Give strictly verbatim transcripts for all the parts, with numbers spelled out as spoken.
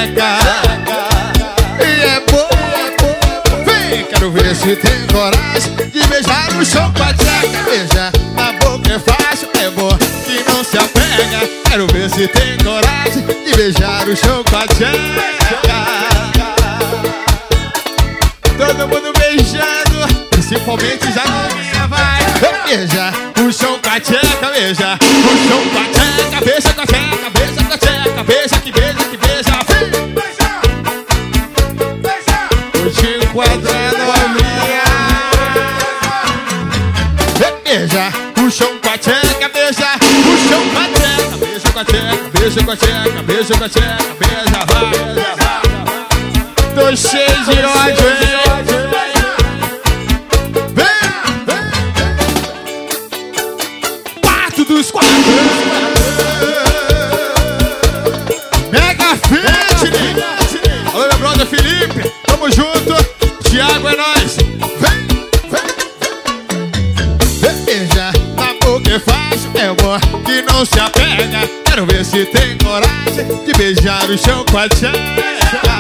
tcheca. E é boa, vem, quero ver se tem coragem de beijar no chão com a tcheca. Beija na boca é fácil, é bom que não se apega. Quero ver se tem coragem de beijar o chão com a tcheca. Todo mundo beijando, principalmente já novinha, vai. Beija o chão com a tcheca, beija o chão com a tcheca. Beija com a tcheca, beija com a tcheca. Beija que beija, que beija. Beija, beija. O Chico é novinha. Beija o chão com a tcheca, beija o chão com a tcheca. Beija com a tcheca, beija com a tcheca. Beija com a tcheca, beija, vai, beija, vai. Tô cheio de ódio, hein? Dos quatro Mega Fit. Alô, meu brother Felipe, tamo junto. Thiago é nóis. Vem, vem. Beija na boca é fácil, é amor que não se apega. Quero ver se tem coragem de beijar o chão com a tcheca.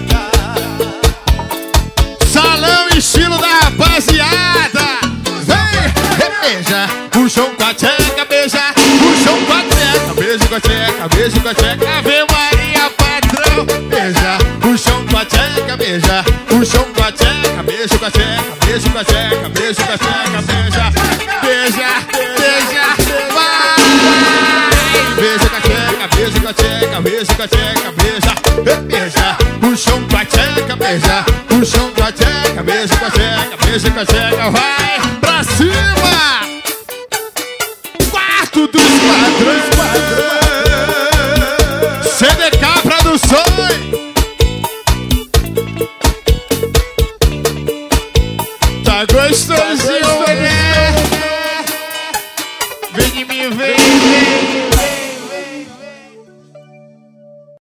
Salão estilo da rapaziada. Vem, beija o chão com a tcheca. Beija o chão com a tcheca. Beijo com a tcheca, beijo com a tcheca. Ave Maria, patrão. Beija o chão com a tcheca. Beija o chão com a tcheca. Beijo com a tcheca, beijo com a tcheca. Beijo com a tcheca, beija. Beija, beija, vai. Beijo com a tcheca, beijo com a tcheca. Beijo com a tcheca, beija. Beija o chão com a tcheca. Beija o chão com a tcheca. Beijo com a tcheca, beijo com a tcheca. Vai pra cima. Dos padrões, C D K Produções. Tá gostosinho, né? Vem de mim, vem.